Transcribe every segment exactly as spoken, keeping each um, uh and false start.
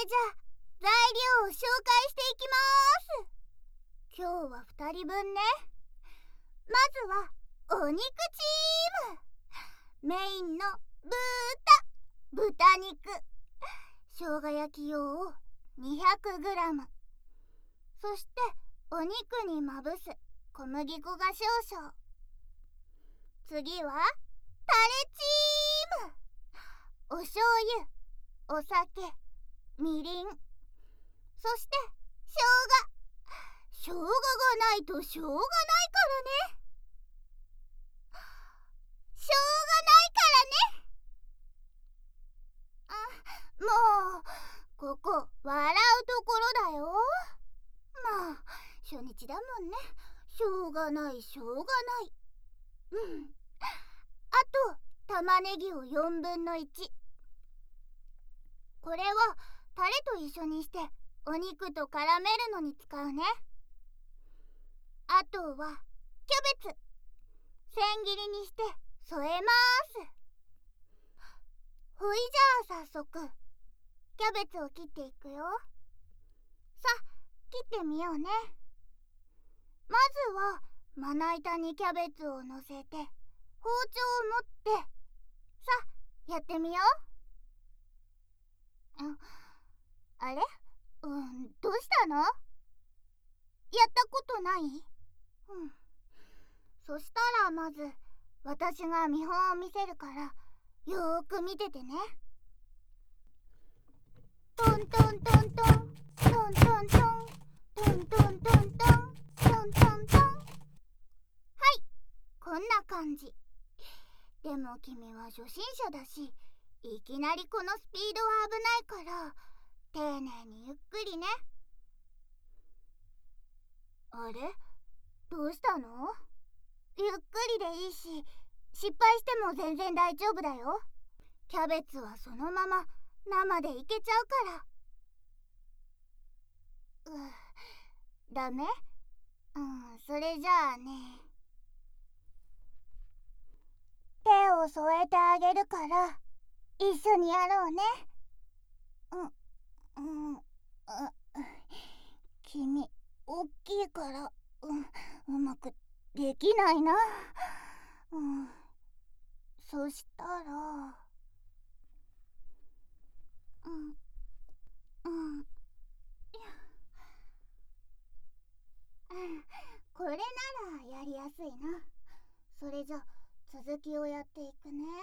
じゃ材料を紹介していきます。今日はふたりぶんね。まずはお肉チーム。メインの豚豚肉、生姜焼き用を にひゃくグラム、 そしてお肉にまぶす小麦粉が少々。次はタレチーム。お醤油、お酒、みりん、そして生姜。生姜がないとしょうがないからね。しょうがないからね。あ、もうここ笑うところだよ。まあ初日だもんね。しょうがないしょうがない。うん。あと玉ねぎをよんぶんのいち。これはタレと一緒にしてお肉と絡めるのに使うね。あとはキャベツ、千切りにして添えます。ほいじゃあ早速キャベツを切っていくよ。さあ切ってみようね。まずはまな板にキャベツをのせて包丁を持って、さあやってみよう。あれ、うん、どうしたの？やったことない？うん。そしたらまず私が見本を見せるからよーく見ててね。トントントントントントントントントントントントントントントン。はい、こんな感じ。でも君は初心者だし、いきなりこのスピードは危ないから丁寧にゆっくりね。あれ、どうしたの？ゆっくりでいいし、失敗しても全然大丈夫だよ。キャベツはそのまま生でいけちゃうから。う、ダメ？うん、それじゃあね。手を添えてあげるから一緒にやろうね。うん、うん、う、君おっきいから、うん、うまくできないな。うん、そしたら、うん、うん、これならやりやすいな。それじゃ続きをやっていくね。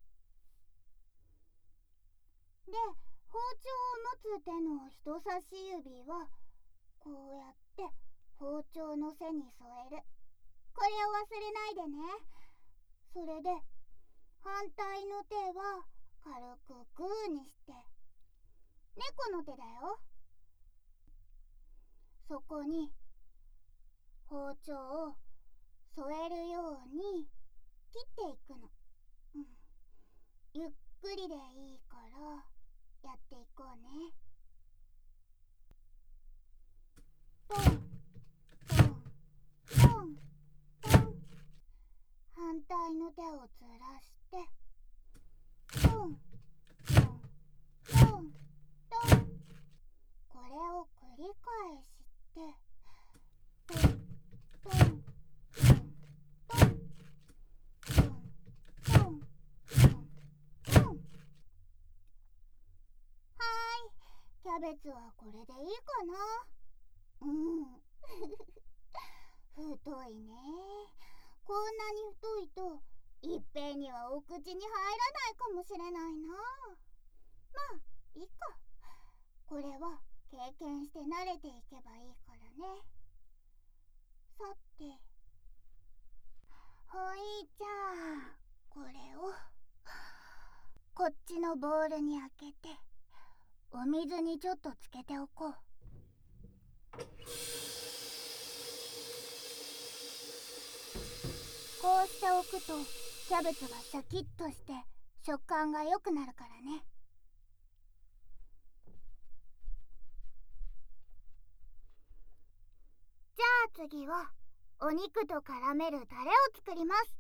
で、包丁を持つ手の人差し指はこうやって包丁の背に添える。これを忘れないでね。それで反対の手は軽くグーにして、猫の手だよ。そこに包丁を添えるように切っていくの。うん、ゆっくりでいいからやっていこうね。ポンポンポンポン。反対の手をずらしてポンポンポンポン。これを繰り返してポンポンポンポンポンポンポンポン。はーい、キャベツはこれでいいかな。うん。太いね。こんなに太いといっぺんにはお口に入らないかもしれないな。まあいいか。これは経験して慣れていけばいいからね。さて、ほいじゃあこれをこっちのボウルに開けてお水にちょっとつけておこう。こうしておくとキャベツがシャキッとして食感が良くなるからね。じゃあ次はお肉と絡めるタレを作ります。